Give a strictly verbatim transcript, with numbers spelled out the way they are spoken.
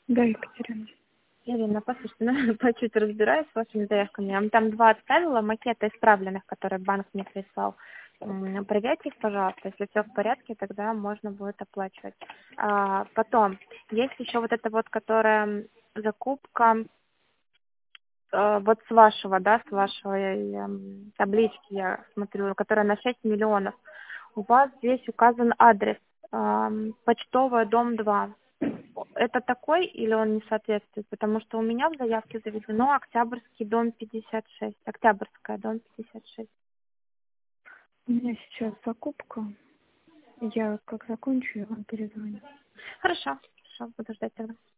Да, Екатерина. Ирина, послушайте, ну, по чуть разбираюсь с вашими заявками. Я вам там два отправила макета исправленных, которые банк мне прислал. М, Проверьте их, пожалуйста. Если все в порядке, тогда можно будет оплачивать. А, потом, есть еще вот эта вот, которая закупка, э, вот с вашего, да, с вашей эм, таблички, я смотрю, которая на шесть миллионов. У вас здесь указан адрес, эм, почтовая, дом два. Это такой или он не соответствует? Потому что у меня в заявке заведено Октябрьский, дом пятьдесят шесть. Октябрьская, дом пятьдесят шесть. У меня сейчас закупка. Я как закончу, я вам перезвоню. Хорошо, хорошо, буду ждать тогда.